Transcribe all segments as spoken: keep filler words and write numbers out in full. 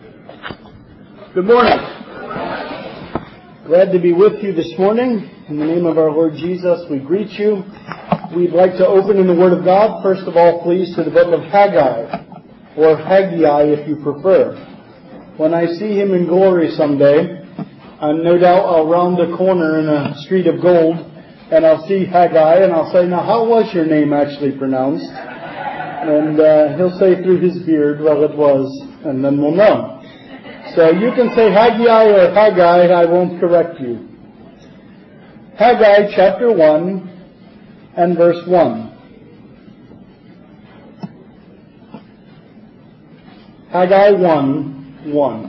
Good morning. Glad to be with you this morning. In the name of our Lord Jesus, we greet you. We'd like to open in the Word of God. First of all, please, to the book of Haggai, or Haggai if you prefer. When I see him in glory someday, uh, no doubt I'll round a corner in a street of gold, and I'll see Haggai, and I'll say, now how was your name actually pronounced? And uh, he'll say through his beard, well, it was, and then we'll know. So you can say Haggai or Haggai, I won't correct you. Haggai chapter one and verse one. Haggai one, one.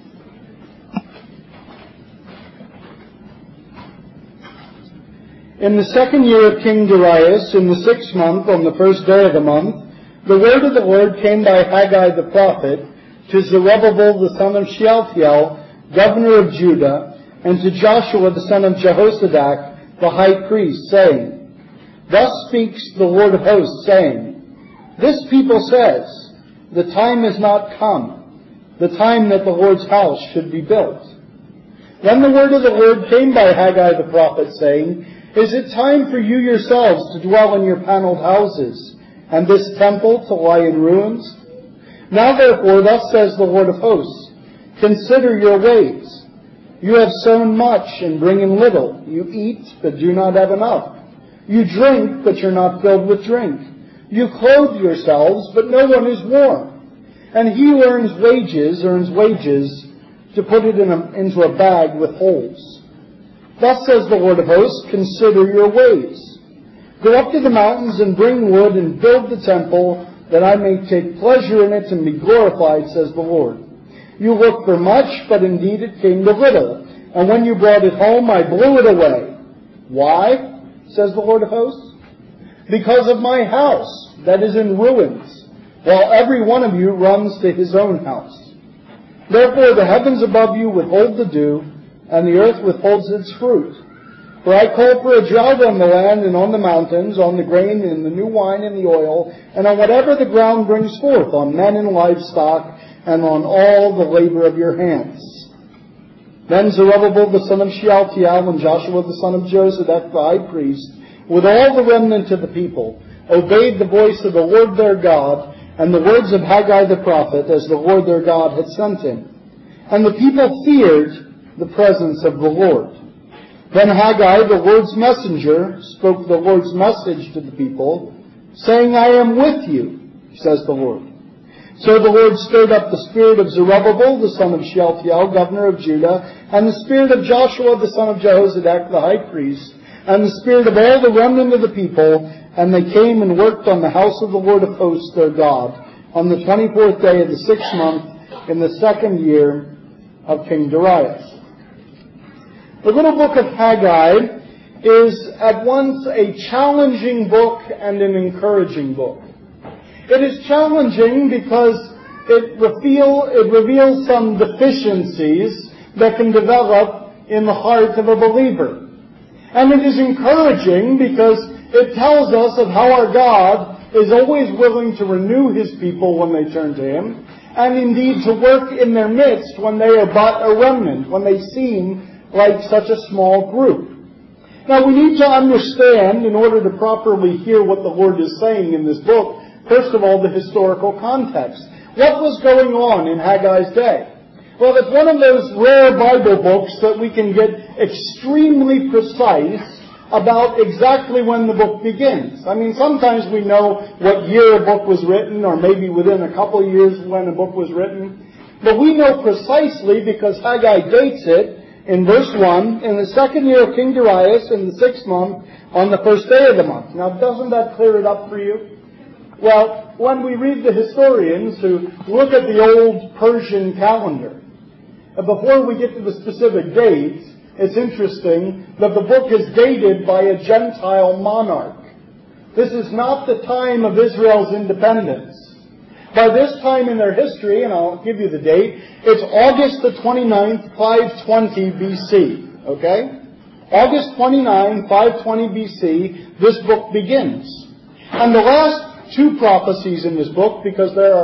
In the second year of King Darius, in the sixth month, on the first day of the month, the word of the Lord came by Haggai the prophet to Zerubbabel the son of Shealtiel, governor of Judah, and to Joshua the son of Jehozadak, the high priest, saying, Thus speaks the Lord of hosts, saying, This people says, The time is not come, the time that the Lord's house should be built. Then the word of the Lord came by Haggai the prophet, saying, Is it time for you yourselves to dwell in your paneled houses, and this temple to lie in ruins? Now therefore, thus says the Lord of hosts, Consider your ways. You have sown much and bring in little. You eat, but do not have enough. You drink, but you're not filled with drink. You clothe yourselves, but no one is warm. And he who earns wages, earns wages to put it in a, into a bag with holes. Thus says the Lord of hosts, Consider your ways. Go up to the mountains and bring wood and build the temple, that I may take pleasure in it and be glorified, says the Lord. You looked for much, but indeed it came to little. And when you brought it home, I blew it away. Why, says the Lord of hosts? Because of my house that is in ruins, while every one of you runs to his own house. Therefore the heavens above you withhold the dew, and the earth withholds its fruit. For I call for a drought on the land and on the mountains, on the grain and the new wine and the oil, and on whatever the ground brings forth, on men and livestock, and on all the labor of your hands. Then Zerubbabel the son of Shealtiel and Joshua the son of Jozadak the high priest, with all the remnant of the people, obeyed the voice of the Lord their God, and the words of Haggai the prophet, as the Lord their God had sent him. And the people feared the presence of the Lord. Then Haggai, the Lord's messenger, spoke the Lord's message to the people, saying, I am with you, says the Lord. So the Lord stirred up the spirit of Zerubbabel, the son of Shealtiel, governor of Judah, and the spirit of Joshua, the son of Jehozadak, the high priest, and the spirit of all the remnant of the people, and they came and worked on the house of the Lord of hosts, their God, on the twenty-fourth day of the sixth month, in the second year of King Darius. The little book of Haggai is at once a challenging book and an encouraging book. It is challenging because it, reveal, it reveals some deficiencies that can develop in the heart of a believer. And it is encouraging because it tells us of how our God is always willing to renew His people when they turn to Him, and indeed to work in their midst when they are but a remnant, when they seem like such a small group. Now we need to understand, in order to properly hear what the Lord is saying in this book, first of all, the historical context. What was going on in Haggai's day? Well, it's one of those rare Bible books that we can get extremely precise about exactly when the book begins. I mean, sometimes we know what year a book was written, or maybe within a couple of years when a book was written. But we know precisely because Haggai dates it in verse one, in the second year of King Darius, in the sixth month, on the first day of the month. Now, doesn't that clear it up for you? Well, when we read the historians who look at the old Persian calendar, before we get to the specific dates, it's interesting that the book is dated by a Gentile monarch. This is not the time of Israel's independence. By this time in their history, and I'll give you the date, it's August the twenty-ninth, five twenty B C. Okay? August twenty-ninth, five twenty B C, this book begins. And the last two prophecies in this book, because there are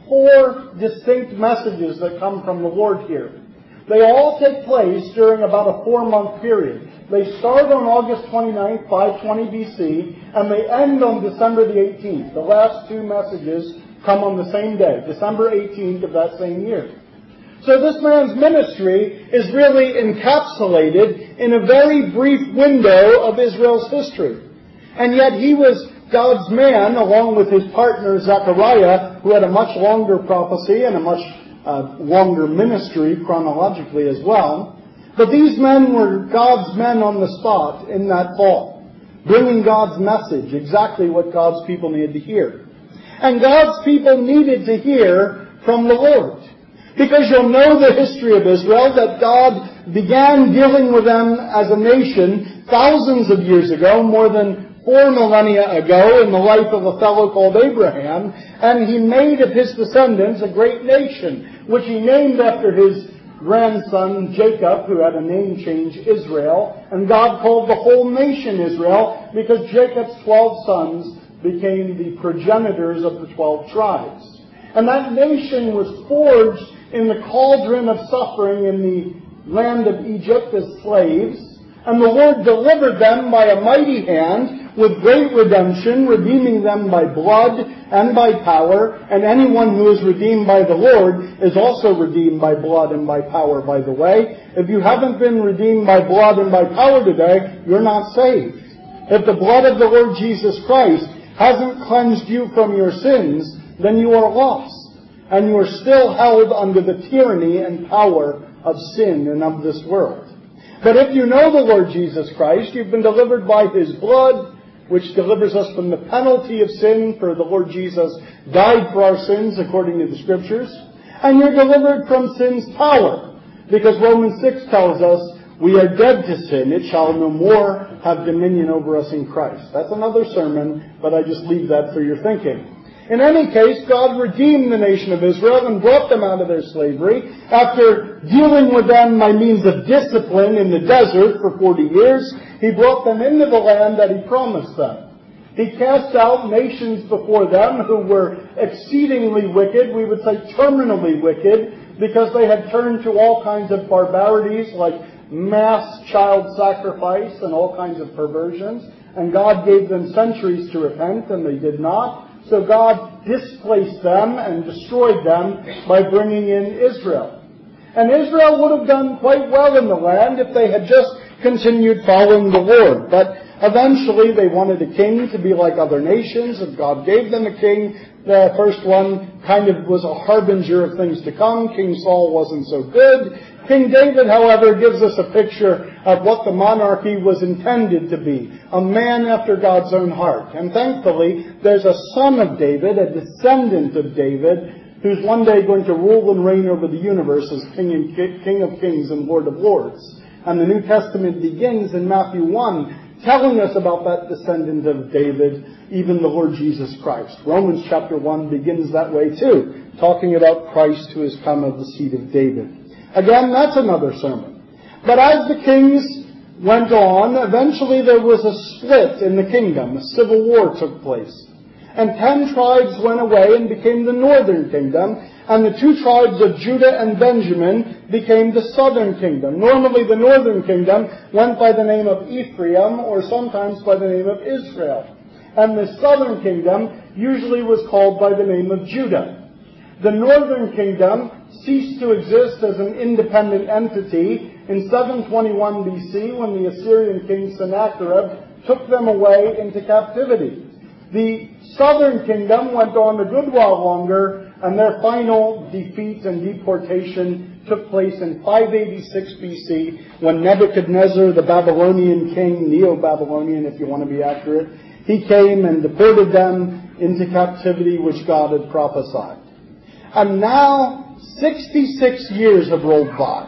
four distinct messages that come from the Lord here. They all take place during about a four-month period. They start on August twenty-ninth, five twenty B C, and they end on December the eighteenth. The last two messages come on the same day, December eighteenth of that same year. So this man's ministry is really encapsulated in a very brief window of Israel's history. And yet he was God's man, along with his partner Zechariah, who had a much longer prophecy and a much uh, longer ministry chronologically as well. But these men were God's men on the spot in that fall, bringing God's message, exactly what God's people needed to hear. And God's people needed to hear from the Lord. Because you'll know the history of Israel, that God began dealing with them as a nation thousands of years ago, more than four millennia ago, in the life of a fellow called Abraham, and he made of his descendants a great nation, which he named after his grandson Jacob, who had a name change, Israel, and God called the whole nation Israel, because Jacob's twelve sons became the progenitors of the twelve tribes. And that nation was forged in the cauldron of suffering in the land of Egypt as slaves, and the Lord delivered them by a mighty hand with great redemption, redeeming them by blood and by power, and anyone who is redeemed by the Lord is also redeemed by blood and by power, by the way. If you haven't been redeemed by blood and by power today, you're not saved. If the blood of the Lord Jesus Christ hasn't cleansed you from your sins, then you are lost. And you are still held under the tyranny and power of sin and of this world. But if you know the Lord Jesus Christ, you've been delivered by His blood, which delivers us from the penalty of sin, for the Lord Jesus died for our sins according to the Scriptures. And you're delivered from sin's power, because Romans six tells us, we are dead to sin, it shall no more have dominion over us in Christ. That's another sermon, but I just leave that for your thinking. In any case, God redeemed the nation of Israel and brought them out of their slavery after dealing with them by means of discipline in the desert for forty years. He brought them into the land that He promised them. He cast out nations before them who were exceedingly wicked, we would say terminally wicked, because they had turned to all kinds of barbarities like mass child sacrifice and all kinds of perversions. And God gave them centuries to repent, and they did not. So God displaced them and destroyed them by bringing in Israel. And Israel would have done quite well in the land if they had just continued following the Lord. But eventually they wanted a king to be like other nations, and God gave them a king. The first one kind of was a harbinger of things to come. King Saul wasn't so good. King David, however, gives us a picture of what the monarchy was intended to be. A man after God's own heart. And thankfully, there's a son of David, a descendant of David, who's one day going to rule and reign over the universe as King, and King of Kings and Lord of Lords. And the New Testament begins in Matthew one, telling us about that descendant of David, even the Lord Jesus Christ. Romans chapter one begins that way too, talking about Christ who has come of the seed of David. Again, that's another sermon. But as the kings went on, eventually there was a split in the kingdom. A civil war took place. And ten tribes went away and became the northern kingdom, and the two tribes of Judah and Benjamin became the southern kingdom. Normally the northern kingdom went by the name of Ephraim, or sometimes by the name of Israel. And the southern kingdom usually was called by the name of Judah. The northern kingdom ceased to exist as an independent entity in seven twenty-one B C when the Assyrian king Sennacherib took them away into captivity. The southern kingdom went on a good while longer, and their final defeat and deportation took place in five eighty-six B C when Nebuchadnezzar, the Babylonian king, Neo-Babylonian if you want to be accurate, he came and deported them into captivity which God had prophesied. And now, sixty-six years have rolled by.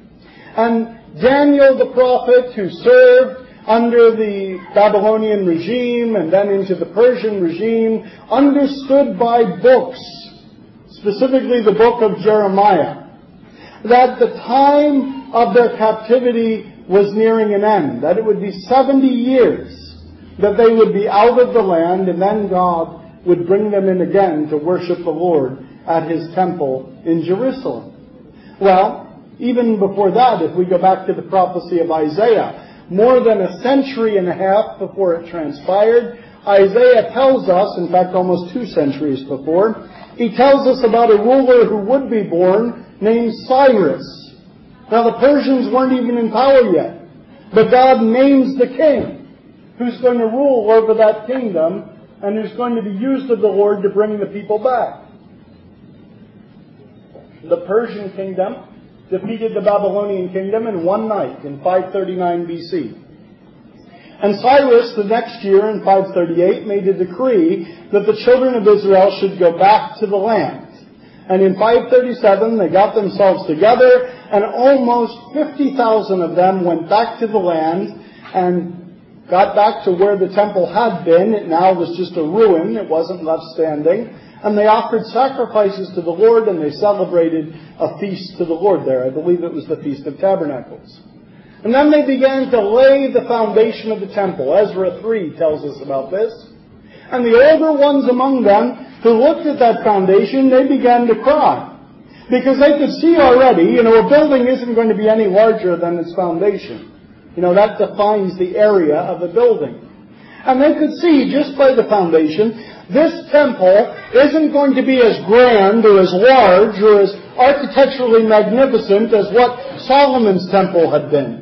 And Daniel the prophet, who served under the Babylonian regime and then into the Persian regime, understood by books, specifically the book of Jeremiah, that the time of their captivity was nearing an end, that it would be seventy years that they would be out of the land, and then God would bring them in again to worship the Lord at his temple in Jerusalem. Well, even before that, if we go back to the prophecy of Isaiah, more than a century and a half before it transpired, Isaiah tells us, in fact almost two centuries before, he tells us about a ruler who would be born named Cyrus. Now the Persians weren't even in power yet, but God names the king who's going to rule over that kingdom and who's going to be used of the Lord to bring the people back. The Persian kingdom defeated the Babylonian kingdom in one night in five thirty-nine B C. And Cyrus, the next year in five thirty-eight, made a decree that the children of Israel should go back to the land. And in five thirty-seven, they got themselves together, and almost fifty thousand of them went back to the land and got back to where the temple had been. It now was just a ruin. It wasn't left standing. And they offered sacrifices to the Lord, and they celebrated a feast to the Lord there. I believe it was the Feast of Tabernacles. And then they began to lay the foundation of the temple. Ezra three tells us about this. And the older ones among them who looked at that foundation, they began to cry. Because they could see already, you know, a building isn't going to be any larger than its foundation. You know, that defines the area of a building. And they could see, just by the foundation, this temple isn't going to be as grand or as large or as architecturally magnificent as what Solomon's temple had been.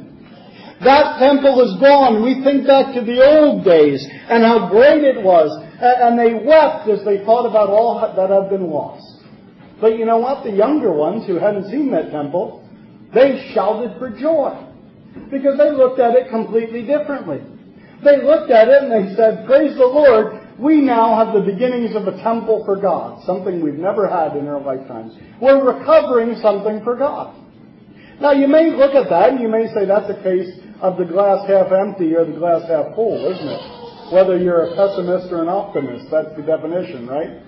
That temple is gone. We think back to the old days and how great it was. And they wept as they thought about all that had been lost. But you know what? The younger ones who hadn't seen that temple, they shouted for joy. Because they looked at it completely differently. They looked at it and they said, praise the Lord, we now have the beginnings of a temple for God. Something we've never had in our lifetimes. We're recovering something for God. Now you may look at that and you may say that's a case of the glass half empty or the glass half full, isn't it? Whether you're a pessimist or an optimist, that's the definition, right?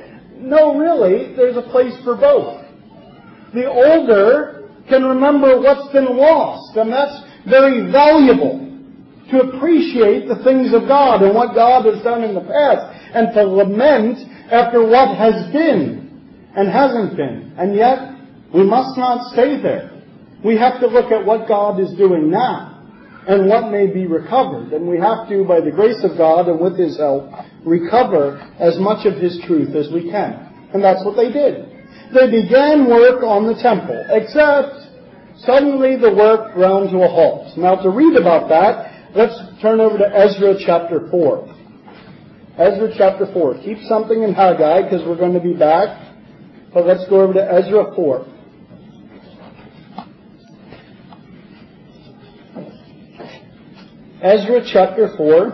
No, really, there's a place for both. The older can remember what's been lost, and that's very valuable to appreciate the things of God and what God has done in the past, and to lament after what has been and hasn't been. And yet, we must not stay there. We have to look at what God is doing now and what may be recovered. And we have to, by the grace of God and with His help, recover as much of His truth as we can. And that's what they did. They began work on the temple, except suddenly the work ground to a halt. Now, to read about that, let's turn over to Ezra chapter four. Ezra chapter four. Keep something in Haggai because we're going to be back. But let's go over to Ezra four. Ezra chapter four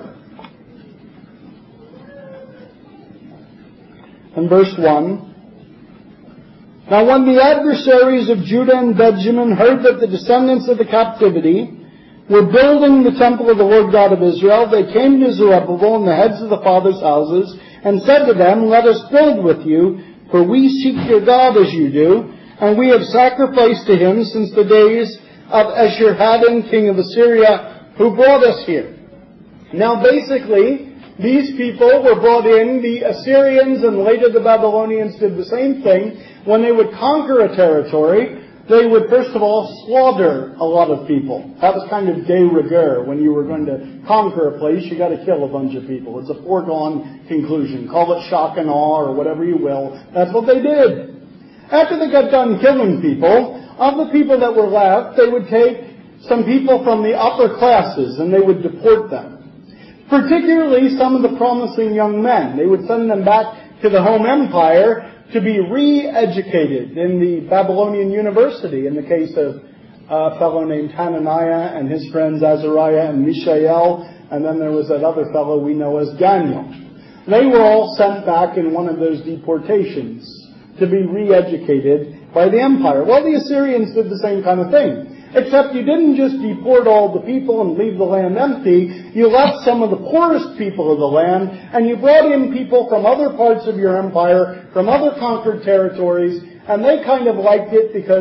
and verse one. Now when the adversaries of Judah and Benjamin heard that the descendants of the captivity were building the temple of the Lord God of Israel, they came to Zerubbabel and the heads of the fathers' houses and said to them, let us build with you, for we seek your God as you do, and we have sacrificed to him since the days of Esarhaddon, king of Assyria, who brought us here. Now basically, these people were brought in. The Assyrians and later the Babylonians did the same thing. When they would conquer a territory, they would first of all slaughter a lot of people. That was kind of de rigueur. When you were going to conquer a place, you got to kill a bunch of people. It's a foregone conclusion. Call it shock and awe or whatever you will. That's what they did. After they got done killing people, of the people that were left, they would take some people from the upper classes and they would deport them. Particularly some of the promising young men. They would send them back to the home empire to be re-educated in the Babylonian University, in the case of a fellow named Hananiah and his friends Azariah and Mishael, and then there was that other fellow we know as Daniel. They were all sent back in one of those deportations to be re-educated by the empire. Well, the Assyrians did the same kind of thing. Except you didn't just deport all the people and leave the land empty. You left some of the poorest people of the land, and you brought in people from other parts of your empire, from other conquered territories, and they kind of liked it because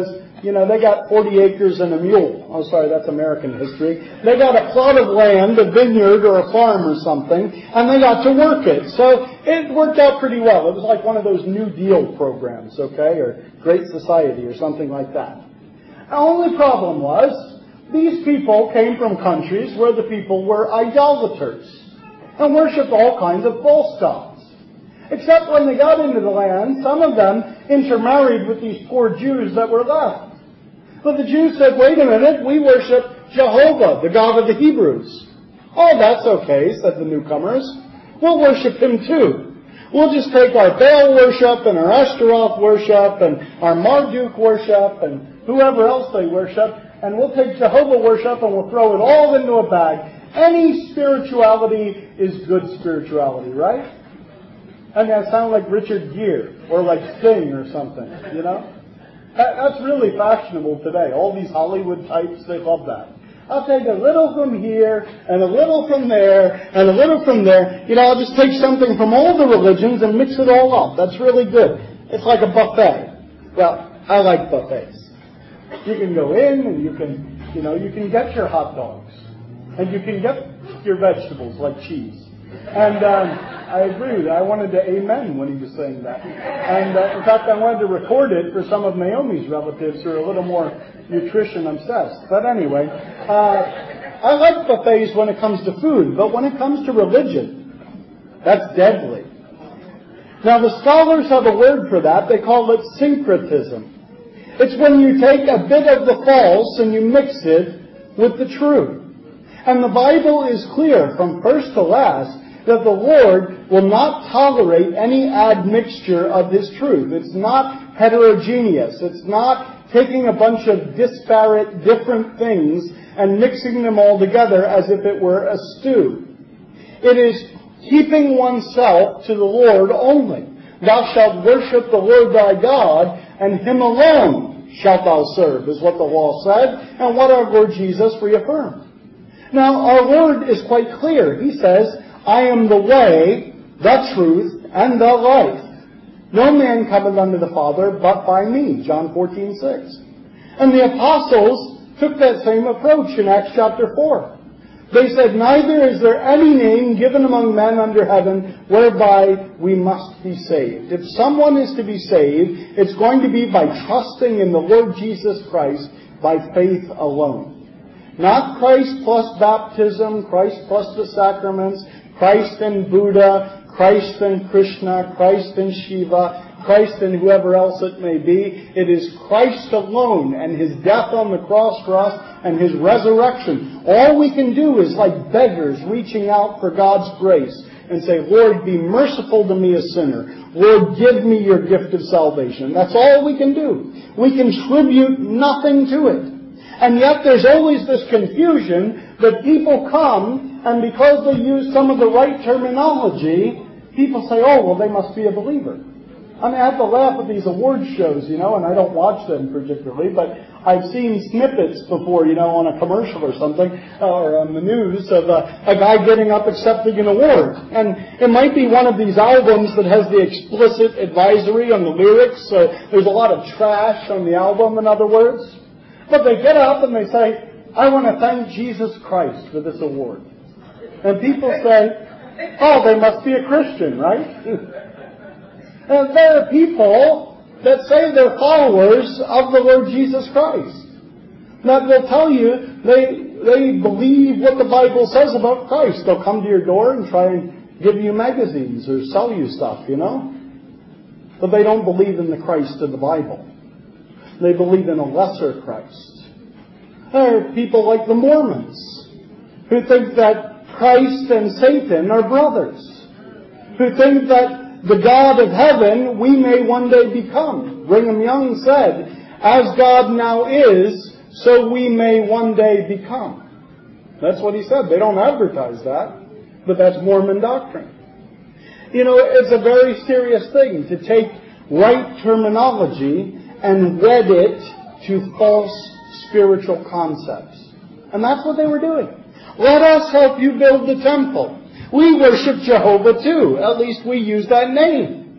You know, they got forty acres and a mule. Oh, sorry, that's American history. They got a plot of land, a vineyard or a farm or something, and they got to work it. So it worked out pretty well. It was like one of those New Deal programs, okay, or Great Society or something like that. The only problem was, these people came from countries where the people were idolaters and worshipped all kinds of false gods. Except when they got into the land, some of them intermarried with these poor Jews that were left. But the Jews said, wait a minute, we worship Jehovah, the God of the Hebrews. Oh, that's okay, said the newcomers. We'll worship him too. We'll just take our Baal worship and our Ashtaroth worship and our Marduk worship and whoever else they worship, and we'll take Jehovah worship and we'll throw it all into a bag. Any spirituality is good spirituality, right? And that sounds like Richard Gere or like Sting or something, you know? That's really fashionable today. All these Hollywood types, they love that. I'll take a little from here, and a little from there, and a little from there. You know, I'll just take something from all the religions and mix it all up. That's really good. It's like a buffet. Well, I like buffets. You can go in and you can, you know, you can get your hot dogs. And you can get your vegetables like cheese. And um, I agree with you. I wanted to amen when he was saying that. And uh, in fact, I wanted to record it for some of Naomi's relatives who are a little more nutrition obsessed. But anyway, uh, I like buffets when it comes to food, but when it comes to religion, that's deadly. Now, the scholars have a word for that. They call it syncretism. It's when you take a bit of the false and you mix it with the true. And the Bible is clear from first to last that the Lord will not tolerate any admixture of His truth. It's not heterogeneous. It's not taking a bunch of disparate, different things and mixing them all together as if it were a stew. It is keeping oneself to the Lord only. Thou shalt worship the Lord thy God, and Him alone shalt thou serve, is what the law said, and what our Lord Jesus reaffirmed. Now, our Lord is quite clear. He says, I am the way, the truth, and the life. No man cometh unto the Father but by me, John fourteen six. And the apostles took that same approach in Acts chapter four. They said, neither is there any name given among men under heaven whereby we must be saved. If someone is to be saved, it's going to be by trusting in the Lord Jesus Christ by faith alone. Not Christ plus baptism, Christ plus the sacraments, Christ and Buddha, Christ and Krishna, Christ and Shiva, Christ and whoever else it may be. It is Christ alone and His death on the cross for us and His resurrection. All we can do is like beggars reaching out for God's grace and say, Lord, be merciful to me a sinner. Lord, give me your gift of salvation. That's all we can do. We contribute nothing to it. And yet there's always this confusion that people come, and because they use some of the right terminology, people say, oh, well, they must be a believer. I mean, I have to laugh at these award shows, you know, and I don't watch them particularly, but I've seen snippets before, you know, on a commercial or something, or on the news of a, a guy getting up accepting an award. And it might be one of these albums that has the explicit advisory on the lyrics, so there's a lot of trash on the album, in other words. But they get up and they say, I want to thank Jesus Christ for this award. And people say, oh, they must be a Christian, right? And there are people that say they're followers of the Lord Jesus Christ. Now, they'll tell you they, they believe what the Bible says about Christ. They'll come to your door and try and give you magazines or sell you stuff, you know. But they don't believe in the Christ of the Bible. They believe in a lesser Christ. There are people like the Mormons who think that Christ and Satan are brothers, who think that the God of heaven we may one day become. Brigham Young said, as God now is, so we may one day become. That's what he said. They don't advertise that, but that's Mormon doctrine. You know, it's a very serious thing to take right terminology and wed it to false spiritual concepts. And that's what they were doing. Let us help you build the temple. We worship Jehovah too. At least we use that name.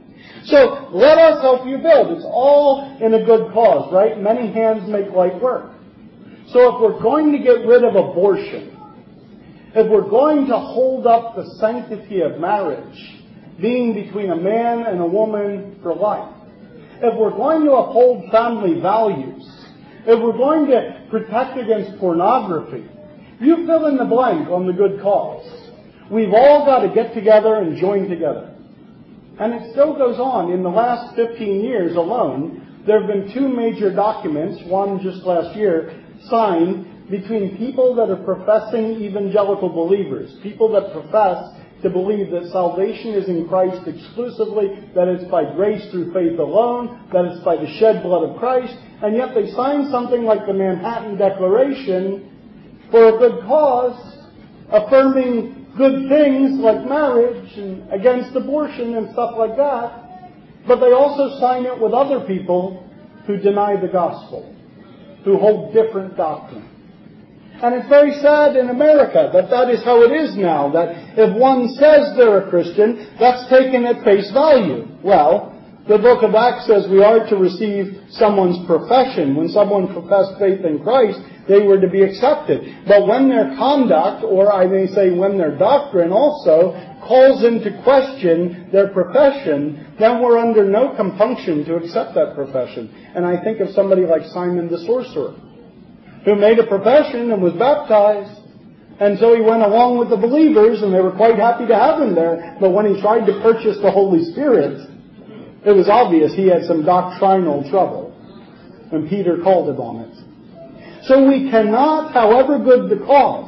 So let us help you build. It's all in a good cause, right? Many hands make light work. So if we're going to get rid of abortion, if we're going to hold up the sanctity of marriage, being between a man and a woman for life, if we're going to uphold family values, if we're going to protect against pornography, you fill in the blank on the good cause. We've all got to get together and join together. And it still goes on. In the last fifteen years alone, there have been two major documents, one just last year, signed between people that are professing evangelical believers, people that profess to believe that salvation is in Christ exclusively, that it's by grace through faith alone, that it's by the shed blood of Christ, and yet they sign something like the Manhattan Declaration for a good cause, affirming good things like marriage and against abortion and stuff like that, but they also sign it with other people who deny the gospel, who hold different doctrine. And it's very sad in America that that is how it is now, that if one says they're a Christian, that's taken at face value. Well, the book of Acts says we are to receive someone's profession. When someone professed faith in Christ, they were to be accepted. But when their conduct, or I may say when their doctrine also, calls into question their profession, then we're under no compunction to accept that profession. And I think of somebody like Simon the Sorcerer, who made a profession and was baptized. And so he went along with the believers, and they were quite happy to have him there. But when he tried to purchase the Holy Spirit, it was obvious he had some doctrinal trouble. And Peter called him on it. So we cannot, however good the cause,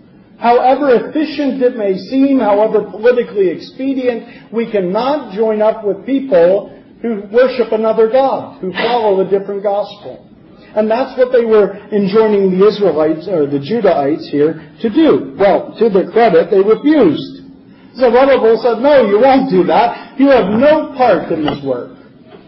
however efficient it may seem, however politically expedient, we cannot join up with people who worship another God, who follow a different gospel. And that's what they were enjoining the Israelites, or the Judahites here, to do. Well, to their credit, they refused. Zerubbabel said, no, you won't do that. You have no part in this work.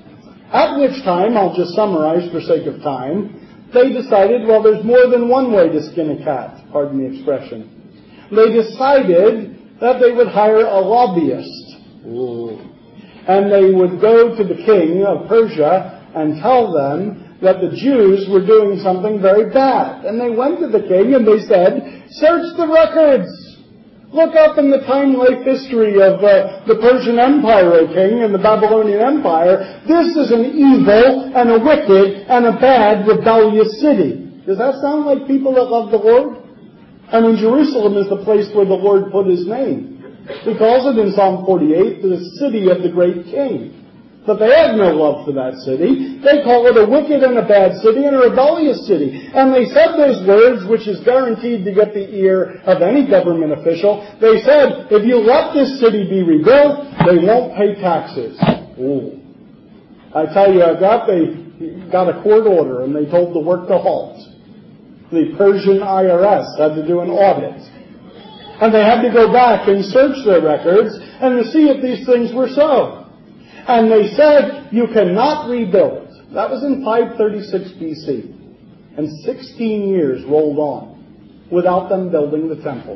At which time, I'll just summarize for sake of time, they decided, well, there's more than one way to skin a cat, pardon the expression. They decided that they would hire a lobbyist. Ooh. And they would go to the king of Persia and tell them that the Jews were doing something very bad. And they went to the king and they said, search the records. Look up in the time-life history of uh, the Persian Empire, O king, and the Babylonian Empire. This is an evil and a wicked and a bad, rebellious city. Does that sound like people that love the Lord? I mean, Jerusalem is the place where the Lord put His name. He calls it in Psalm forty-eight, the city of the great king. But they had no love for that city. They call it a wicked and a bad city and a rebellious city. And they said those words, which is guaranteed to get the ear of any government official. They said, if you let this city be rebuilt, they won't pay taxes. Ooh. I tell you, I got, they got a court order and they told the work to halt. The Persian I R S had to do an audit. And they had to go back and search their records and to see if these things were so. And they said, you cannot rebuild. That was in five thirty-six B C. And sixteen years rolled on without them building the temple.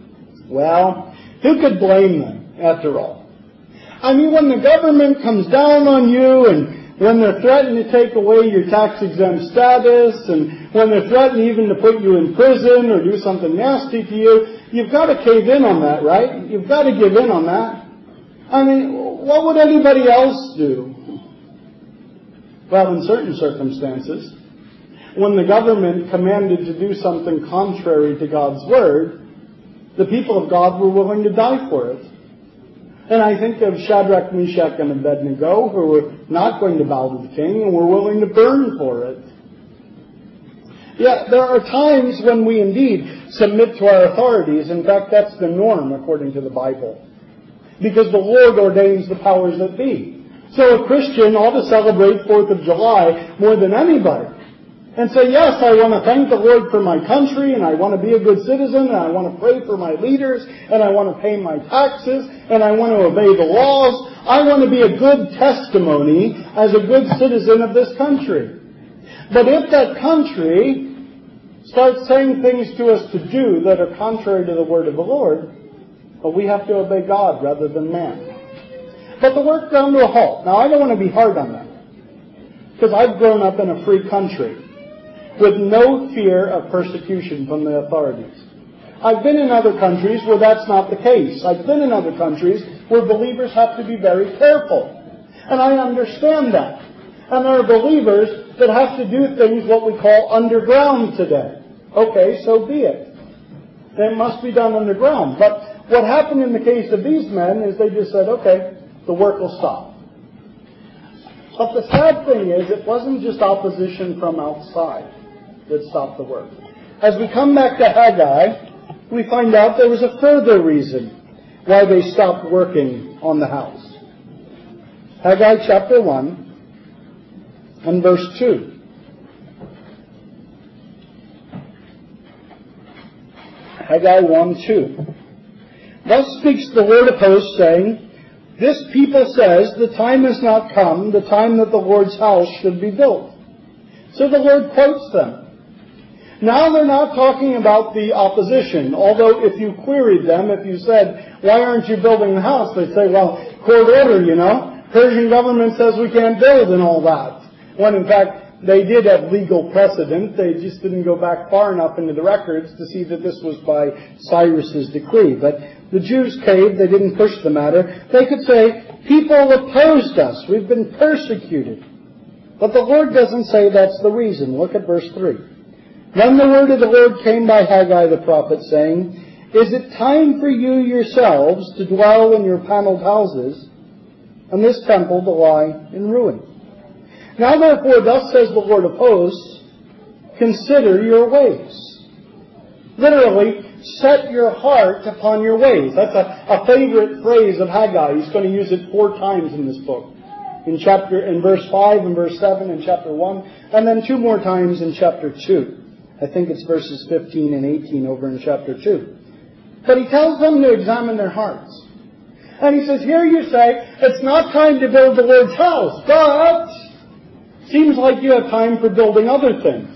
Well, who could blame them, after all? I mean, when the government comes down on you, and when they're threatening to take away your tax-exempt status, and when they're threatening even to put you in prison or do something nasty to you, you've got to cave in on that, right? You've got to give in on that. I mean, what would anybody else do? Well, in certain circumstances, when the government commanded to do something contrary to God's word, the people of God were willing to die for it. And I think of Shadrach, Meshach, and Abednego, who were not going to bow to the king and were willing to burn for it. Yeah, there are times when we indeed submit to our authorities. In fact, that's the norm according to the Bible. Because the Lord ordains the powers that be. So a Christian ought to celebrate fourth of July more than anybody. And say, yes, I want to thank the Lord for my country, and I want to be a good citizen, and I want to pray for my leaders, and I want to pay my taxes, and I want to obey the laws. I want to be a good testimony as a good citizen of this country. But if that country starts saying things to us to do that are contrary to the word of the Lord, but we have to obey God rather than man. But the work ground to a halt. Now, I don't want to be hard on them, because I've grown up in a free country with no fear of persecution from the authorities. I've been in other countries where that's not the case. I've been in other countries where believers have to be very careful. And I understand that. And there are believers that have to do things what we call underground today. Okay, so be it. It must be done underground. But what happened in the case of these men is they just said, okay, the work will stop. But the sad thing is, it wasn't just opposition from outside that stopped the work. As we come back to Haggai, we find out there was a further reason why they stopped working on the house. Haggai chapter one and verse two. Haggai one two. Thus speaks the Lord of hosts, saying, This people says, the time has not come, the time that the Lord's house should be built. So the Lord quotes them. Now they're not talking about the opposition, although if you queried them, if you said, why aren't you building the house? They'd say, well, court order, you know. Persian government says we can't build and all that. When in fact, they did have legal precedent. They just didn't go back far enough into the records to see that this was by Cyrus's decree. But the Jews caved. They didn't push the matter. They could say, people opposed us. We've been persecuted. But the Lord doesn't say that's the reason. Look at verse three. Then the word of the Lord came by Haggai the prophet, saying, Is it time for you yourselves to dwell in your paneled houses, and this temple to lie in ruin? Now therefore, thus says the Lord of hosts, consider your ways. Literally, set your heart upon your ways. That's a, a favorite phrase of Haggai. He's going to use it four times in this book. In chapter, in verse five and verse seven in chapter one, and then two more times in chapter two. I think it's verses fifteen and eighteen over in chapter two. But he tells them to examine their hearts. And he says, here you say, it's not time to build the Lord's house, but seems like you have time for building other things.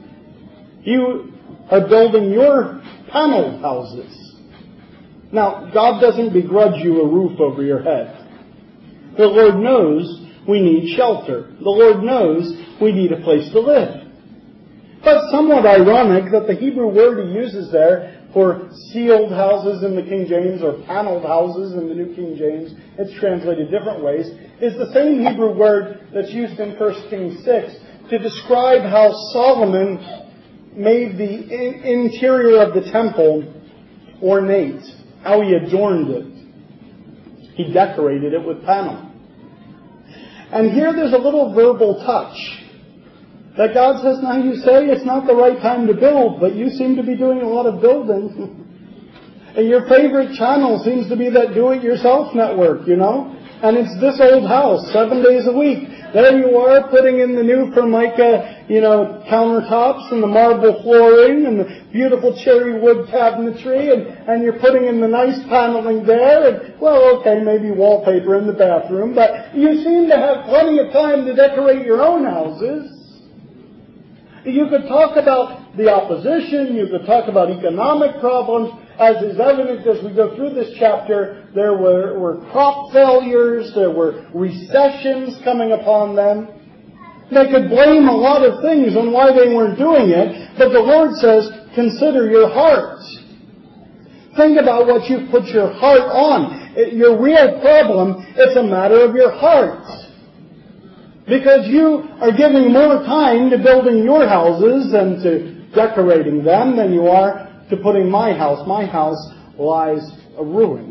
You are building your paneled houses. Now, God doesn't begrudge you a roof over your head. The Lord knows we need shelter. The Lord knows we need a place to live. But somewhat ironic that the Hebrew word he uses there for sealed houses in the King James or paneled houses in the New King James, it's translated different ways, is the same Hebrew word that's used in First Kings six to describe how Solomon made the in- interior of the temple ornate, how he adorned it. He decorated it with paneling. And here there's a little verbal touch that God says, now you say it's not the right time to build, but you seem to be doing a lot of building. And your favorite channel seems to be that do-it-yourself network, you know? And it's this old house, seven days a week. There you are, putting in the new Formica, you know, countertops and the marble flooring and the beautiful cherry wood cabinetry, and, and you're putting in the nice paneling there, and, well, okay, maybe wallpaper in the bathroom, but you seem to have plenty of time to decorate your own houses. You could talk about the opposition, you could talk about economic problems. As is evident as we go through this chapter, there were, were crop failures, there were recessions coming upon them. They could blame a lot of things on why they weren't doing it, but the Lord says, consider your heart. Think about what you put your heart on. Your real problem, it's a matter of your heart. Because you are giving more time to building your houses and to decorating them than you are to putting my house. My house lies a ruin.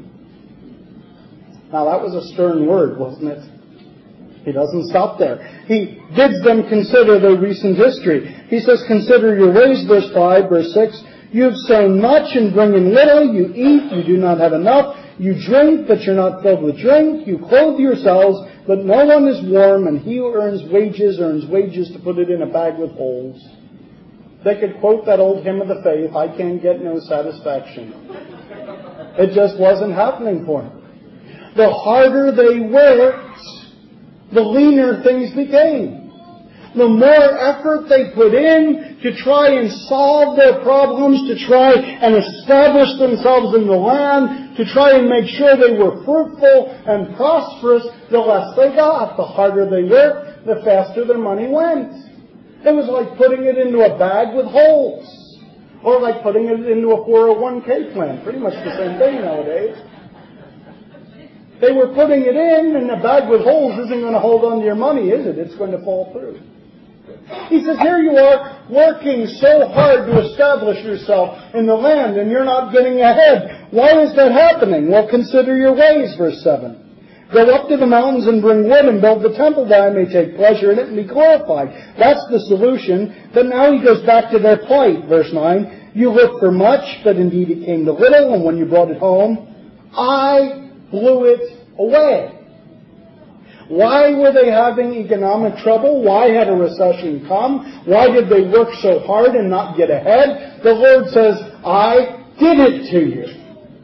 Now that was a stern word, wasn't it? He doesn't stop there. He bids them consider their recent history. He says, consider your ways, verse five, verse six. You've sown much and bring in little. You eat, you do not have enough. You drink, but you're not filled with drink. You clothe yourselves, but no one is warm. And he who earns wages, earns wages to put it in a bag with holes. They could quote that old hymn of the faith, I can't get no satisfaction. It just wasn't happening for them. The harder they worked, the leaner things became. the more effort they put in to try and solve their problems, to try and establish themselves in the land, to try and make sure they were fruitful and prosperous, the less they got. The harder they worked, the faster their money went. It was like putting it into a bag with holes. Or like putting it into a four oh one k plan. Pretty much the same thing nowadays. They were putting it in, and a bag with holes isn't going to hold on to your money, is it? It's going to fall through. He says, here you are working so hard to establish yourself in the land, and you're not getting ahead. Why is that happening? Well, consider your ways, verse seven. Go up to the mountains and bring wood and build the temple that I may take pleasure in it and be glorified. That's the solution. But now he goes back to their plight, verse nine. You looked for much, but indeed it came to little, and when you brought it home, I blew it away. Why were they having economic trouble? Why had a recession come? Why did they work so hard and not get ahead? The Lord says, I did it to you.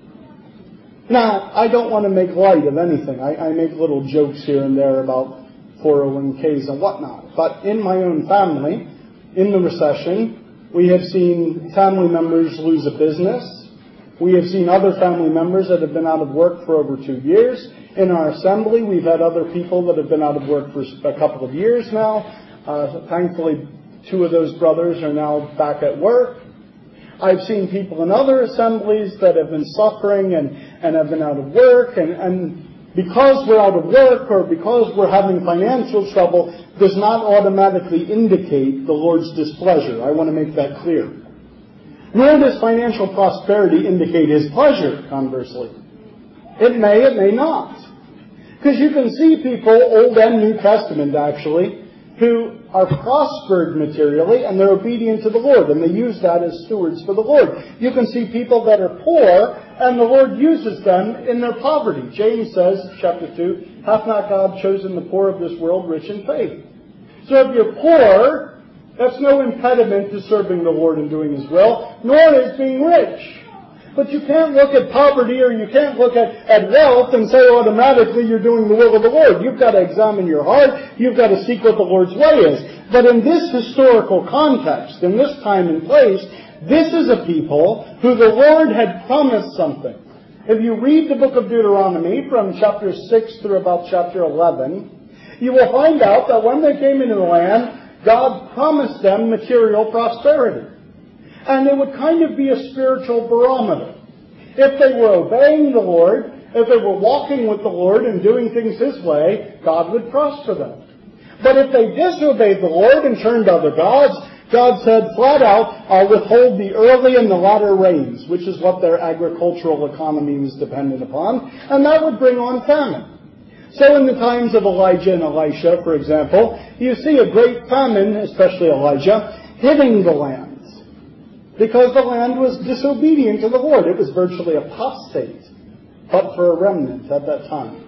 Now, I don't want to make light of anything. I, I make little jokes here and there about four oh one k's and whatnot. But in my own family, in the recession, we have seen family members lose a business. We have seen other family members that have been out of work for over two years. In our assembly, we've had other people that have been out of work for a couple of years now. Uh, thankfully, two of those brothers are now back at work. I've seen people in other assemblies that have been suffering and, and have been out of work. And, and because we're out of work or because we're having financial trouble does not automatically indicate the Lord's displeasure. I want to make that clear. Nor does financial prosperity indicate His pleasure, conversely. It may, it may not. Because you can see people, Old and New Testament actually, who are prospered materially and they're obedient to the Lord, and they use that as stewards for the Lord. You can see people that are poor and the Lord uses them in their poverty. James says, chapter two, hath not God chosen the poor of this world rich in faith? So if you're poor, that's no impediment to serving the Lord and doing His will, nor is being rich. But you can't look at poverty or you can't look at, at wealth and say automatically you're doing the will of the Lord. You've got to examine your heart. You've got to seek what the Lord's way is. But in this historical context, in this time and place, this is a people who the Lord had promised something. If you read the book of Deuteronomy from chapter six through about chapter eleven, you will find out that when they came into the land, God promised them material prosperity. And it would kind of be a spiritual barometer. If they were obeying the Lord, if they were walking with the Lord and doing things His way, God would prosper them. But if they disobeyed the Lord and turned to other gods, God said flat out, I'll withhold the early and the latter rains, which is what their agricultural economy was dependent upon, and that would bring on famine. So in the times of Elijah and Elisha, for example, you see a great famine, especially Elijah, hitting the land. Because the land was disobedient to the Lord. It was virtually apostate, but for a remnant at that time.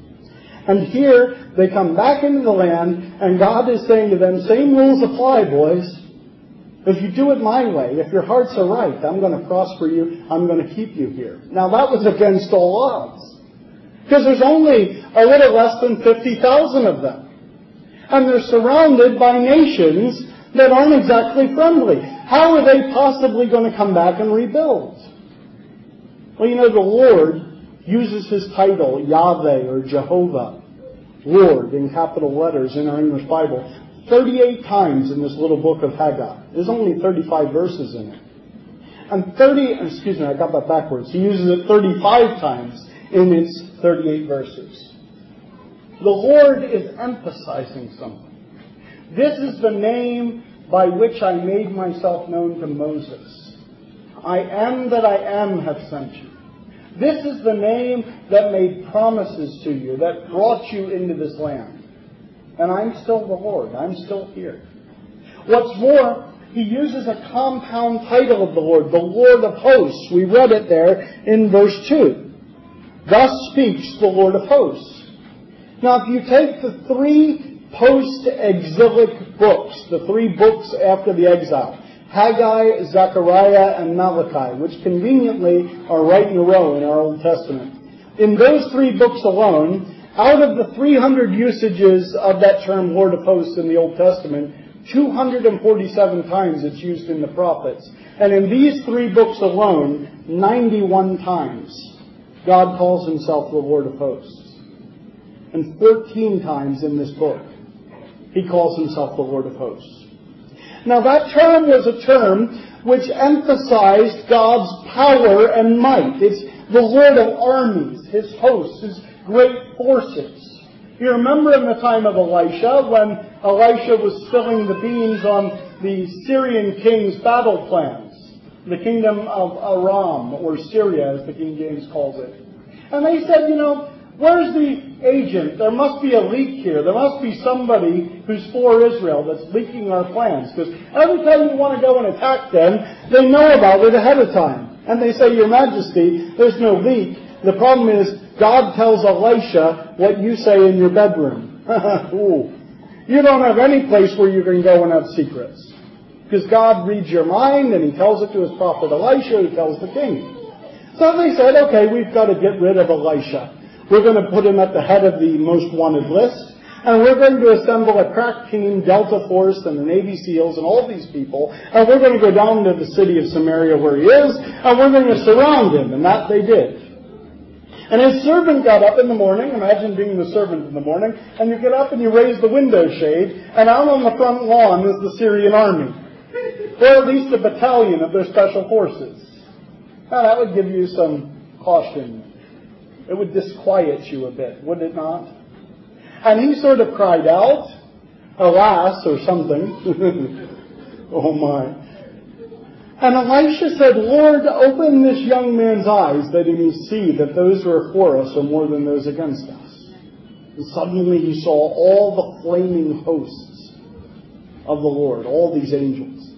And here, they come back into the land, and God is saying to them, same rules apply, boys. If you do it my way, if your hearts are right, I'm going to prosper you, I'm going to keep you here. Now that was against all odds. Because there's only a little less than fifty thousand of them. And they're surrounded by nations that aren't exactly friendly. How are they possibly going to come back and rebuild? Well, you know, the Lord uses His title, Yahweh or Jehovah, Lord, in capital letters in our English Bible, thirty-eight times in this little book of Haggai. There's only thirty-five verses in it. And thirty, excuse me, I got that backwards. He uses it thirty-five times in its thirty-eight verses. The Lord is emphasizing something. This is the name by which I made myself known to Moses. I am that I am have sent you. This is the name that made promises to you, that brought you into this land. And I'm still the Lord. I'm still here. What's more, He uses a compound title of the Lord, the Lord of hosts. We read it there in verse two. Thus speaks the Lord of hosts. Now, if you take the three post-exilic books, the three books after the exile, Haggai, Zechariah, and Malachi, which conveniently are right in a row in our Old Testament. In those three books alone, Out of the three hundred usages of that term Lord of Hosts in the Old Testament, two hundred forty-seven times it's used in the prophets. And in these three books alone, ninety-one times, God calls himself the Lord of Hosts. And fourteen times in this book, he calls himself the Lord of Hosts. Now that term was a term which emphasized God's power and might. It's the Lord of armies, his hosts, his great forces. You remember in the time of Elisha, when Elisha was spilling the beans on the Syrian king's battle plans, the kingdom of Aram, or Syria as the King James calls it. And they said, you know, where's the agent? There must be a leak here. There must be somebody who's for Israel that's leaking our plans. Because every time you want to go and attack them, they know about it ahead of time. And they say, Your Majesty, there's no leak. The problem is, God tells Elisha what you say in your bedroom. Ooh. You don't have any place where you can go and have secrets. Because God reads your mind and he tells it to his prophet Elisha, who tells the king. So they said, okay, we've got to get rid of Elisha. We're going to put him at the head of the most wanted list. And we're going to assemble a crack team, Delta Force, and the Navy SEALs, and all these people. And we're going to go down to the city of Samaria where he is, and we're going to surround him. And that they did. And his servant got up in the morning, imagine being the servant in the morning, and you get up and you raise the window shade, and out on the front lawn is the Syrian army. Or at least a battalion of their special forces. Now that would give you some caution. It would disquiet you a bit, would it not? And he sort of cried out, alas, or something. Oh my. And Elisha said, Lord, open this young man's eyes that he may see that those who are for us are more than those against us. And suddenly he saw all the flaming hosts of the Lord, all these angels.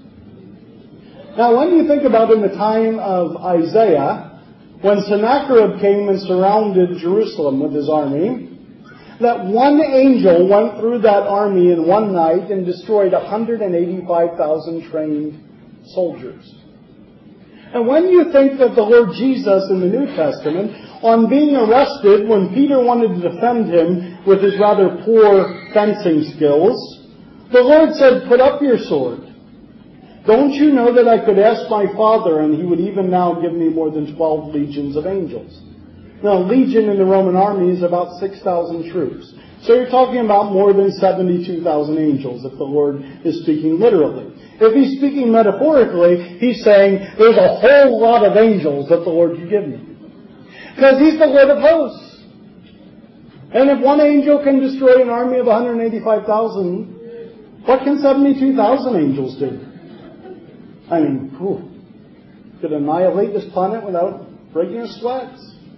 Now when you think about in the time of Isaiah, when Sennacherib came and surrounded Jerusalem with his army, that one angel went through that army in one night and destroyed one hundred eighty-five thousand trained soldiers. And when you think that the Lord Jesus in the New Testament, on being arrested when Peter wanted to defend him with his rather poor fencing skills, the Lord said, put up your sword. Don't you know that I could ask my Father and he would even now give me more than twelve legions of angels? Now, a legion in the Roman army is about six thousand troops. So you're talking about more than seventy-two thousand angels if the Lord is speaking literally. If he's speaking metaphorically, he's saying there's a whole lot of angels that the Lord can give me. Because he's the Lord of hosts. And if one angel can destroy an army of one hundred eighty-five thousand, what can seventy-two thousand angels do? I mean, whew, could annihilate this planet without breaking a sweat.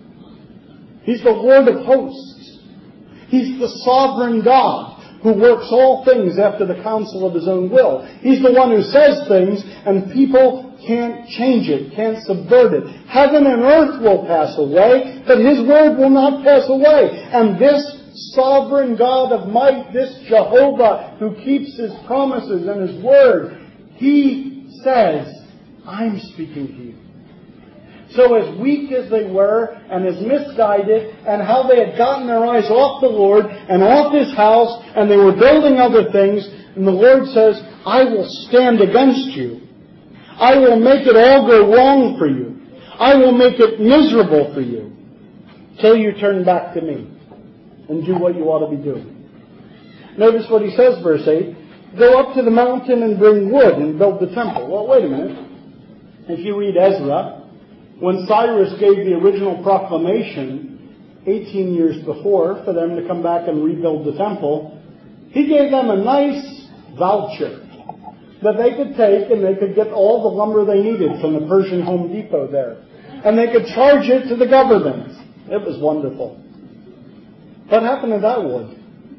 He's the Lord of hosts. He's the sovereign God who works all things after the counsel of his own will. He's the one who says things and people can't change it, can't subvert it. Heaven and earth will pass away, but his word will not pass away. And this sovereign God of might, this Jehovah who keeps his promises and his word, he says, I'm speaking to you. So as weak as they were, and as misguided, and how they had gotten their eyes off the Lord, and off his house, and they were building other things, and the Lord says, I will stand against you. I will make it all go wrong for you. I will make it miserable for you, till you turn back to me, and do what you ought to be doing. Notice what he says, verse eight, go up to the mountain and bring wood and build the temple. Well, wait a minute. If you read Ezra, when Cyrus gave the original proclamation eighteen years before for them to come back and rebuild the temple, he gave them a nice voucher that they could take and they could get all the lumber they needed from the Persian Home Depot there. And they could charge it to the government. It was wonderful. What happened to that wood?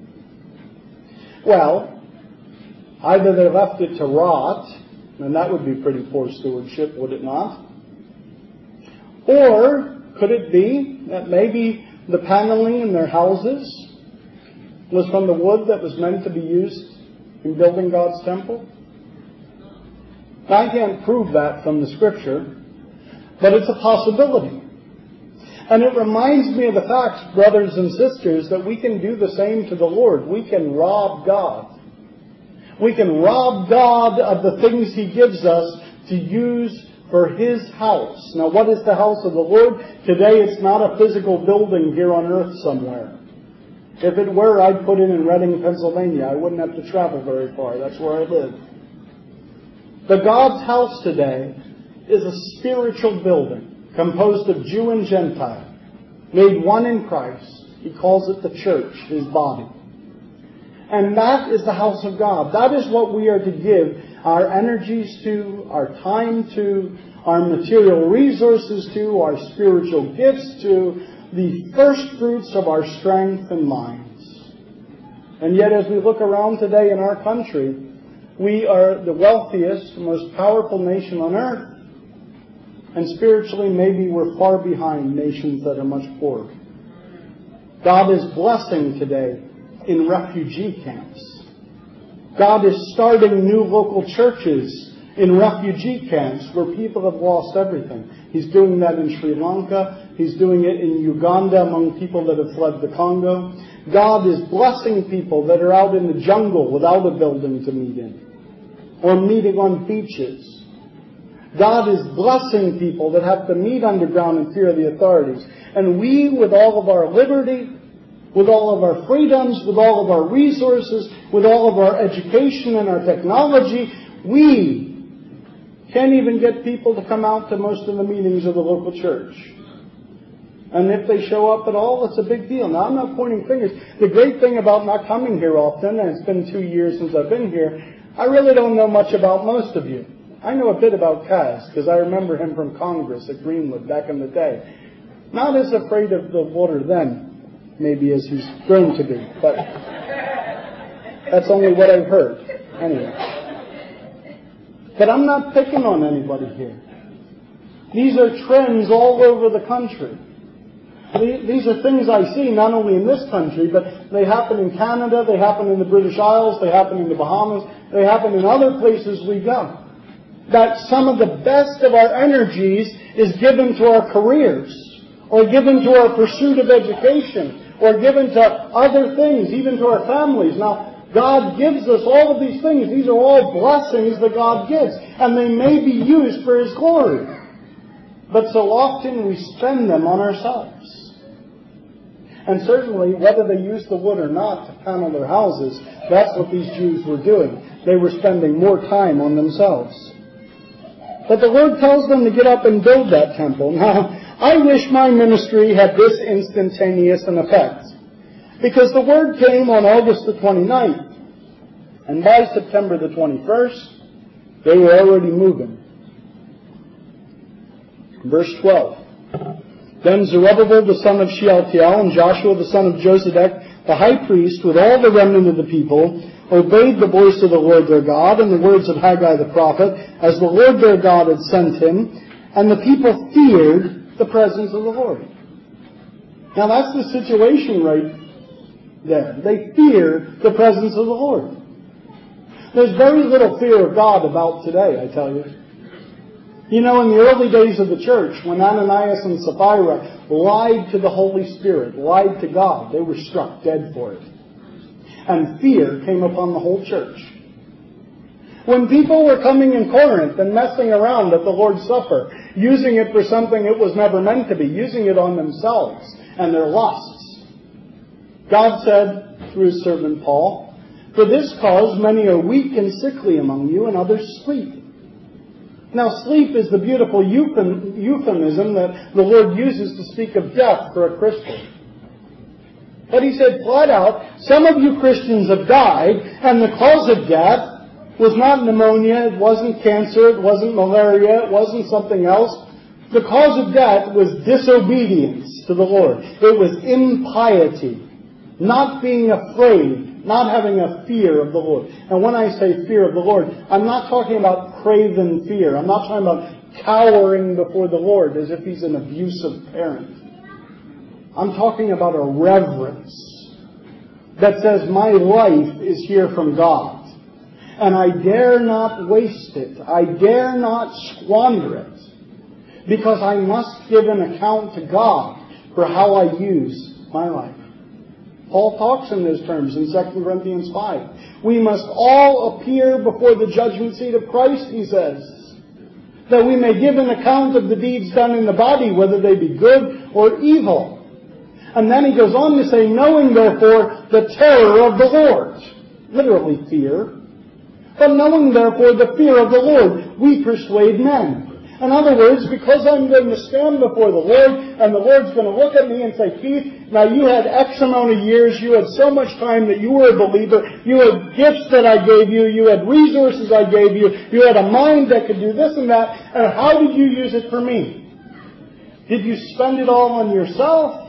Well, either they left it to rot, and that would be pretty poor stewardship, would it not? Or could it be that maybe the paneling in their houses was from the wood that was meant to be used in building God's temple? I can't prove that from the Scripture, but it's a possibility. And it reminds me of the fact, brothers and sisters, that we can do the same to the Lord. We can rob God. We can rob God of the things He gives us to use for His house. Now, what is the house of the Lord? Today, it's not a physical building here on earth somewhere. If it were, I'd put it in Reading, Pennsylvania. I wouldn't have to travel very far. That's where I live. But God's house today is a spiritual building composed of Jew and Gentile, made one in Christ. He calls it the church, His body. And that is the house of God. That is what we are to give our energies to, our time to, our material resources to, our spiritual gifts to, the first fruits of our strength and minds. And yet, as we look around today in our country, we are the wealthiest, most powerful nation on earth. And spiritually, maybe we're far behind nations that are much poorer. God is blessing today in refugee camps. God is starting new local churches in refugee camps where people have lost everything. He's doing that in Sri Lanka. He's doing it in Uganda among people that have fled the Congo. God is blessing people that are out in the jungle without a building to meet in, or meeting on beaches. God is blessing people that have to meet underground in fear of the authorities. And we, with all of our liberty, with all of our freedoms, with all of our resources, with all of our education and our technology, we can't even get people to come out to most of the meetings of the local church. And if they show up at all, it's a big deal. Now, I'm not pointing fingers. The great thing about not coming here often, and it's been two years since I've been here, I really don't know much about most of you. I know a bit about Kaz, because I remember him from Congress at Greenwood back in the day. Not as afraid of the water then, maybe as he's grown to be, but that's only what I've heard. Anyway. But I'm not picking on anybody here. These are trends all over the country. These are things I see not only in this country, but they happen in Canada, they happen in the British Isles, they happen in the Bahamas, they happen in other places we go. That some of the best of our energies is given to our careers, or given to our pursuit of education, or given to other things, even to our families. Now, God gives us all of these things. These are all blessings that God gives, and they may be used for His glory. But so often we spend them on ourselves. And certainly, whether they used the wood or not to panel their houses, that's what these Jews were doing. They were spending more time on themselves. But the Lord tells them to get up and build that temple. Now, I wish my ministry had this instantaneous an effect. Because the word came on August the twenty-ninth. And by September the twenty-first, they were already moving. Verse twelve. Then Zerubbabel the son of Shealtiel and Joshua the son of Josedek, the high priest, with all the remnant of the people, obeyed the voice of the Lord their God and the words of Haggai the prophet, as the Lord their God had sent him, and the people feared the presence of the Lord. Now that's the situation right there. They fear the presence of the Lord. There's very little fear of God about today, I tell you. You know, in the early days of the church, when Ananias and Sapphira lied to the Holy Spirit, lied to God, they were struck dead for it. And fear came upon the whole church. When people were coming in Corinth and messing around at the Lord's Supper, using it for something it was never meant to be, using it on themselves and their lusts, God said through His servant Paul, "For this cause many are weak and sickly among you, and others sleep." Now, sleep is the beautiful euphemism that the Lord uses to speak of death for a Christian. But He said flat out, some of you Christians have died, and the cause of death was not pneumonia, it wasn't cancer, it wasn't malaria, it wasn't something else. The cause of death was disobedience to the Lord. It was impiety, not being afraid, not having a fear of the Lord. And when I say fear of the Lord, I'm not talking about craven fear. I'm not talking about cowering before the Lord as if He's an abusive parent. I'm talking about a reverence that says my life is here from God. And I dare not waste it. I dare not squander it. Because I must give an account to God for how I use my life. Paul talks in those terms in Second Corinthians five. We must all appear before the judgment seat of Christ, he says, that we may give an account of the deeds done in the body, whether they be good or evil. And then he goes on to say, knowing therefore the terror of the Lord. Literally fear. But knowing therefore the fear of the Lord, we persuade men. In other words, because I'm going to stand before the Lord, and the Lord's going to look at me and say, Keith, now you had X amount of years, you had so much time that you were a believer, you had gifts that I gave you, you had resources I gave you, you had a mind that could do this and that, and how did you use it for me? Did you spend it all on yourself?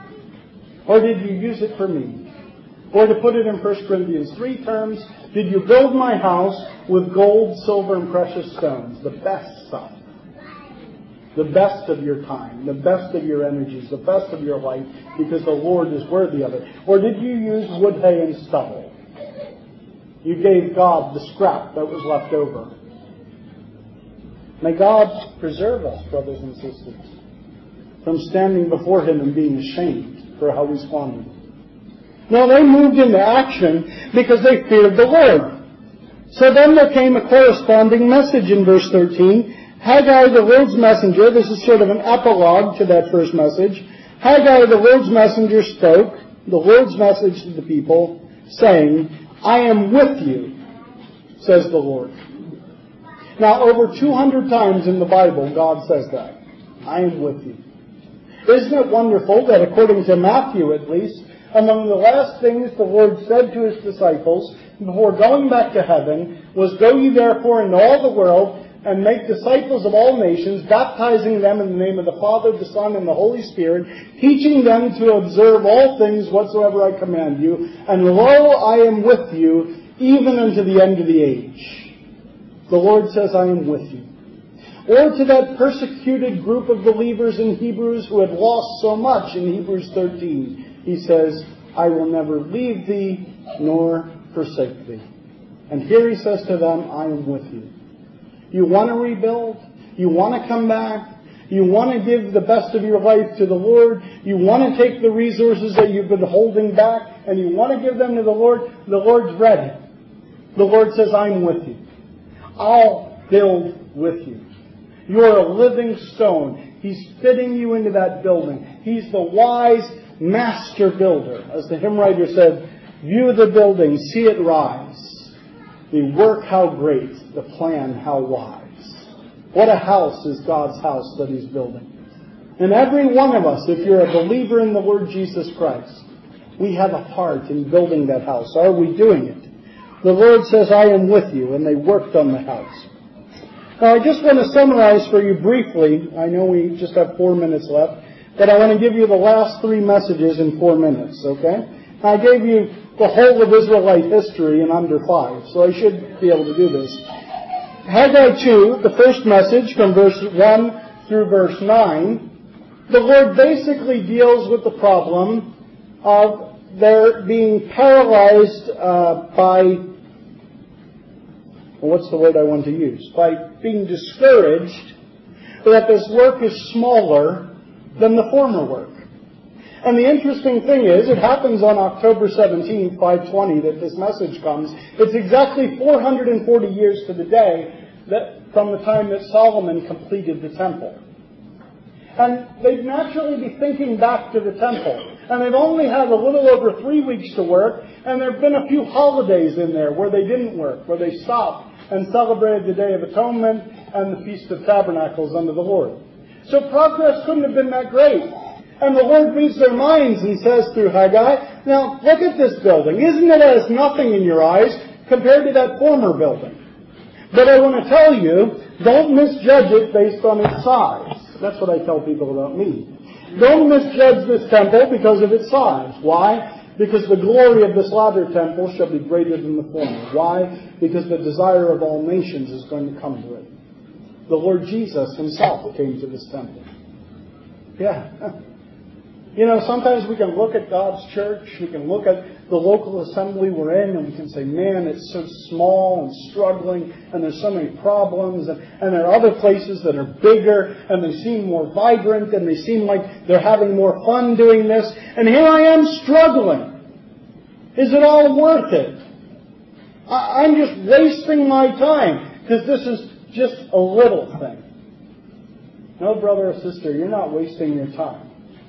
Or did you use it for me? Or to put it in First Corinthians three terms, did you build my house with gold, silver, and precious stones, the best stuff? The best of your time, the best of your energies, the best of your life, because the Lord is worthy of it? Or did you use wood, hay, and stubble? You gave God the scrap that was left over. May God preserve us, brothers and sisters, from standing before Him and being ashamed for how we squandered. No, they moved into action because they feared the Lord. So then there came a corresponding message in verse thirteen. Haggai, the Lord's messenger, this is sort of an epilogue to that first message. Haggai, the Lord's messenger, spoke the Lord's message to the people, saying, I am with you, says the Lord. Now, over two hundred times in the Bible, God says that. I am with you. Isn't it wonderful that according to Matthew at least, among the last things the Lord said to His disciples before going back to heaven was, Go ye therefore into all the world and make disciples of all nations, baptizing them in the name of the Father, the Son, and the Holy Spirit, teaching them to observe all things whatsoever I command you. And lo, I am with you, even unto the end of the age. The Lord says, I am with you. Or to that persecuted group of believers in Hebrews who had lost so much in Hebrews thirteen, He says, I will never leave thee nor forsake thee. And here He says to them, I am with you. You want to rebuild? You want to come back? You want to give the best of your life to the Lord? You want to take the resources that you've been holding back and you want to give them to the Lord? The Lord's ready. The Lord says, I'm with you. I'll build with you. You're a living stone. He's fitting you into that building. He's the wise master builder. As the hymn writer said, view the building, see it rise. The work how great, the plan how wise. What a house is God's house that He's building. And every one of us, if you're a believer in the Lord Jesus Christ, we have a part in building that house. Are we doing it? The Lord says, I am with you, and they worked on the house. Now, I just want to summarize for you briefly. I know we just have four minutes left, but I want to give you the last three messages in four minutes, okay? I gave you the whole of Israelite history in under five, so I should be able to do this. Haggai two, the first message from verse one through verse nine, the Lord basically deals with the problem of their being paralyzed uh, by, well, what's the word I want to use? By being discouraged that this work is smaller than the former work. And the interesting thing is, it happens on October seventeenth, five twenty, that this message comes. It's exactly four hundred forty years to the day that from the time that Solomon completed the temple. And they'd naturally be thinking back to the temple. And they've only had a little over three weeks to work, and there have been a few holidays in there where they didn't work, where they stopped and celebrated the Day of Atonement and the Feast of Tabernacles unto the Lord. So progress couldn't have been that great. And the Lord reads their minds and says through Haggai, now look at this building. Isn't it as nothing in your eyes compared to that former building? But I want to tell you, don't misjudge it based on its size. That's what I tell people about me. Don't misjudge this temple because of its size. Why? Because the glory of this latter temple shall be greater than the former. Why? Because the desire of all nations is going to come to it. The Lord Jesus Himself came to this temple. Yeah. You know, sometimes we can look at God's church, we can look at the local assembly we're in, and we can say, man, it's so small and struggling, and there's so many problems, and, and there are other places that are bigger, and they seem more vibrant, and they seem like they're having more fun doing this, and here I am struggling. Is it all worth it? I, I'm just wasting my time, because this is just a little thing. No, brother or sister, you're not wasting your time.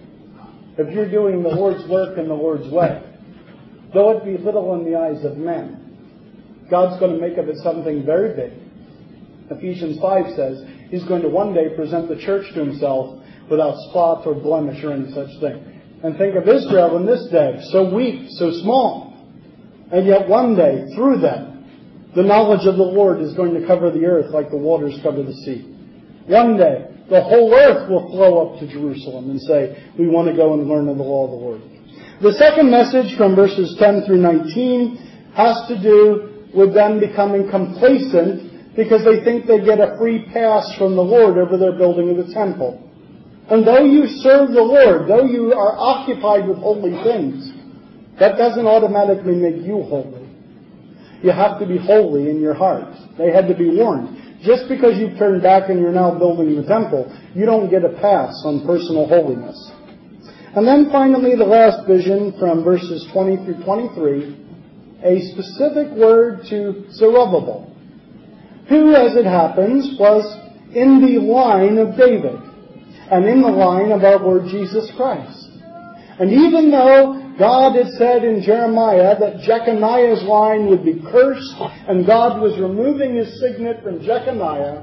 If you're doing the Lord's work in the Lord's way, though it be little in the eyes of men, God's going to make of it something very big. Ephesians five says He's going to one day present the church to Himself without spot or blemish or any such thing. And think of Israel in this day, so weak, so small. And yet one day, through them, the knowledge of the Lord is going to cover the earth like the waters cover the sea. One day, the whole earth will flow up to Jerusalem and say, we want to go and learn of the law of the Lord. The second message from verses ten through nineteen has to do with them becoming complacent because they think they get a free pass from the Lord over their building of the temple. And though you serve the Lord, though you are occupied with holy things, that doesn't automatically make you holy. You have to be holy in your heart. They had to be warned. Just because you've turned back and you're now building the temple, you don't get a pass on personal holiness. And then finally, the last vision from verses twenty through twenty-three, a specific word to Zerubbabel, who, as it happens, was in the line of David and in the line of our Lord Jesus Christ. And even though God had said in Jeremiah that Jeconiah's line would be cursed, and God was removing His signet from Jeconiah,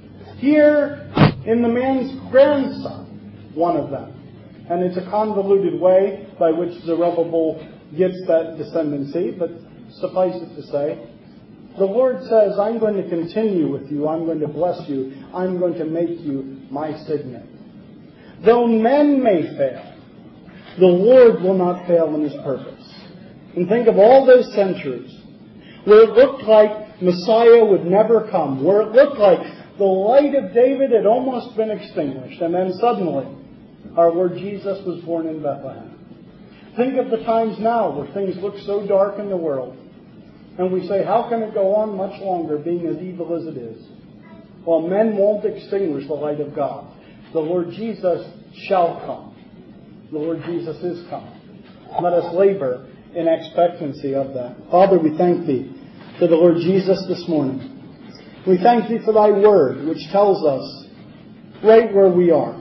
here in the man's grandson, one of them. And it's a convoluted way by which Zerubbabel gets that descendancy, but suffice it to say, the Lord says, I'm going to continue with you, I'm going to bless you, I'm going to make you my signet. Though men may fail, the Lord will not fail in His purpose. And think of all those centuries where it looked like Messiah would never come, where it looked like the light of David had almost been extinguished, and then suddenly our Lord Jesus was born in Bethlehem. Think of the times now where things look so dark in the world, and we say, how can it go on much longer being as evil as it is? Well, men won't extinguish the light of God. The Lord Jesus shall come. The Lord Jesus is coming. Let us labor in expectancy of that. Father, we thank Thee for the Lord Jesus this morning. We thank Thee for Thy word, which tells us right where we are.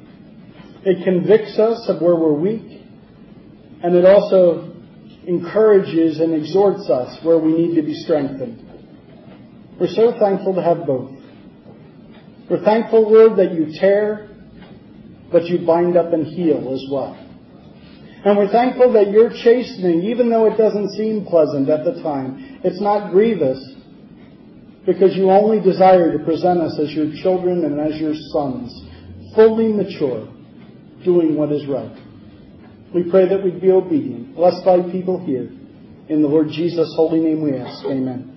It convicts us of where we're weak, and it also encourages and exhorts us where we need to be strengthened. We're so thankful to have both. We're thankful, Lord, that You tear, but You bind up and heal as well. And we're thankful that Your chastening, even though it doesn't seem pleasant at the time, it's not grievous, because You only desire to present us as Your children and as Your sons, fully mature, doing what is right. We pray that we'd be obedient. Bless Thy people here. In the Lord Jesus' holy name we ask. Amen.